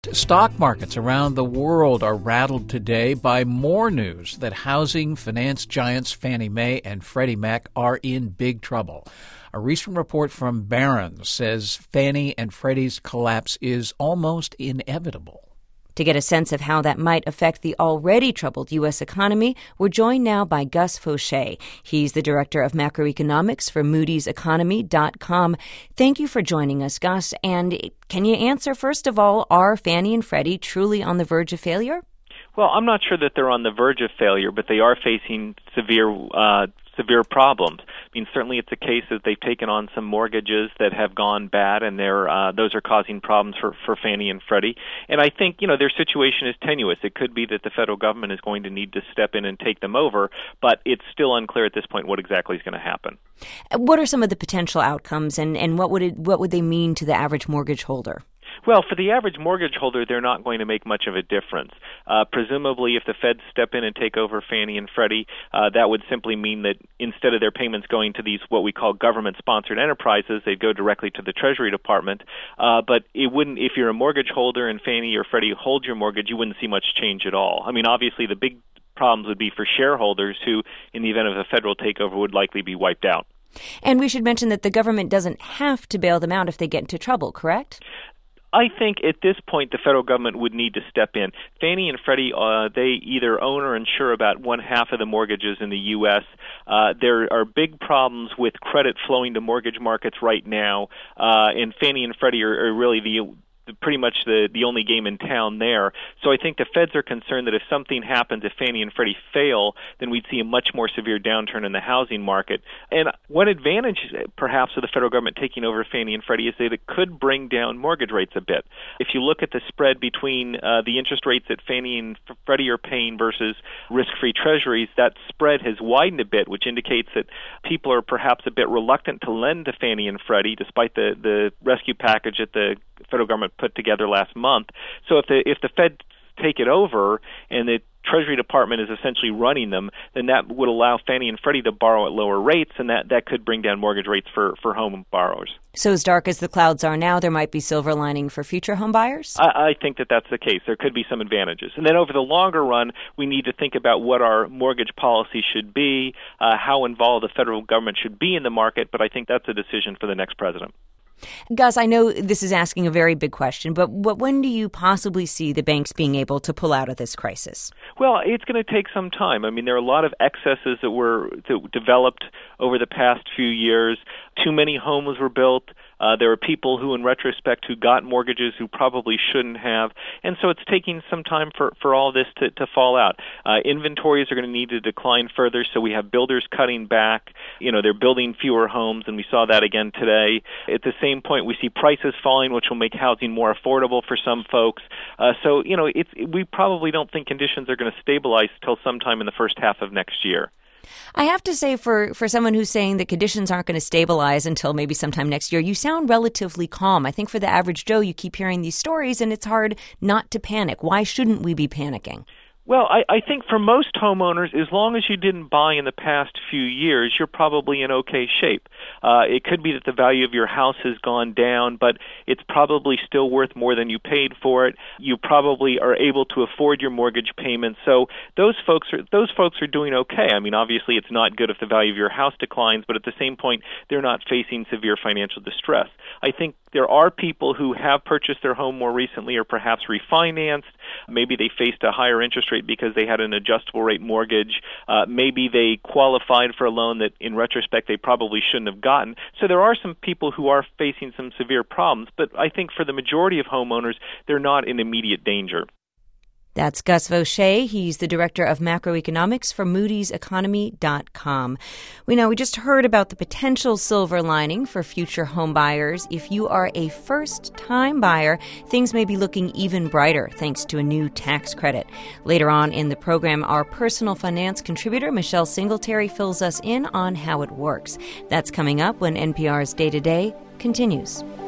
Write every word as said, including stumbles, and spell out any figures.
Stock markets around the world are rattled today by more news that housing finance giants Fannie Mae and Freddie Mac are in big trouble. A recent report from Barron's says Fannie and Freddie's collapse is almost inevitable. To get a sense of how that might affect the already troubled U S economy, we're joined now by Gus Faucher. He's the director of macroeconomics for Moody's Economy dot com. Thank you for joining us, Gus. And can you answer, first of all, are Fannie and Freddie truly on the verge of failure? Well, I'm not sure that they're on the verge of failure, but they are facing severe uh, severe problems. I mean, certainly it's a case that they've taken on some mortgages that have gone bad, and they're, uh, those are causing problems for, for Fannie and Freddie. And I think, you know, their situation is tenuous. It could be that the federal government is going to need to step in and take them over, but it's still unclear at this point what exactly is going to happen. What are some of the potential outcomes, and, and what would it, what would they mean to the average mortgage holder? Well, for the average mortgage holder, they're not going to make much of a difference. Uh, presumably, if the Feds step in and take over Fannie and Freddie, uh, that would simply mean that instead of their payments going to these what we call government-sponsored enterprises, they'd go directly to the Treasury Department. Uh, but it wouldn't, if you're a mortgage holder and Fannie or Freddie hold your mortgage, you wouldn't see much change at all. I mean, obviously, the big problems would be for shareholders who, in the event of a federal takeover, would likely be wiped out. And we should mention that the government doesn't have to bail them out if they get into trouble, correct? I think at this point the federal government would need to step in. Fannie and Freddie, uh, they either own or insure about one half of the mortgages in the U S. Uh, there are big problems with credit flowing to mortgage markets right now, uh, and Fannie and Freddie are, are really the pretty much the, the only game in town there. So I think the Feds are concerned that if something happens, if Fannie and Freddie fail, then we'd see a much more severe downturn in the housing market. And one advantage, perhaps, of the federal government taking over Fannie and Freddie is that it could bring down mortgage rates a bit. If you look at the spread between uh, the interest rates that Fannie and Freddie are paying versus risk-free treasuries, that spread has widened a bit, which indicates that people are perhaps a bit reluctant to lend to Fannie and Freddie, despite the, the rescue package that the federal government put together last month. So if the if the Fed take it over and the Treasury Department is essentially running them, then that would allow Fannie and Freddie to borrow at lower rates, and that, that could bring down mortgage rates for, for home borrowers. So as dark as the clouds are now, there might be silver lining for future home buyers? I, I think that that's the case. There could be some advantages. And then over the longer run, we need to think about what our mortgage policy should be, uh, how involved the federal government should be in the market, but I think that's a decision for the next president. Gus, I know this is asking a very big question, but what, when do you possibly see the banks being able to pull out of this crisis? Well, it's going to take some time. I mean, there are a lot of excesses that were that developed over the past few years. Too many homes were built. Uh, there are people who, in retrospect, who got mortgages who probably shouldn't have. And so it's taking some time for, for all this to, to fall out. Uh, inventories are going to need to decline further, so we have builders cutting back. You know, they're building fewer homes, and we saw that again today. At the same point, we see prices falling, which will make housing more affordable for some folks. Uh, so, you know, it's, we probably don't think conditions are going to stabilize till sometime in the first half of next year. I have to say, for, for someone who's saying that conditions aren't going to stabilize until maybe sometime next year, you sound relatively calm. I think for the average Joe, you keep hearing these stories, and it's hard not to panic. Why shouldn't we be panicking? Well, I, I think for most homeowners, as long as you didn't buy in the past few years, you're probably in okay shape. Uh, it could be that the value of your house has gone down, but it's probably still worth more than you paid for it. You probably are able to afford your mortgage payments. So those folks are those folks are doing okay. I mean, obviously, it's not good if the value of your house declines, but at the same point, they're not facing severe financial distress. I think there are people who have purchased their home more recently or perhaps refinanced. Maybe they faced a higher interest rate because they had an adjustable rate mortgage. Uh, maybe they qualified for a loan that, in retrospect, they probably shouldn't have gotten. So there are some people who are facing some severe problems, but I think for the majority of homeowners, they're not in immediate danger. That's Gus Faucher. He's the director of macroeconomics for Moody's Economy dot com. We know we just heard about the potential silver lining for future home buyers. If you are a first-time buyer, things may be looking even brighter thanks to a new tax credit. Later on in the program, our personal finance contributor, Michelle Singletary, fills us in on how it works. That's coming up when N P R's Day to Day continues.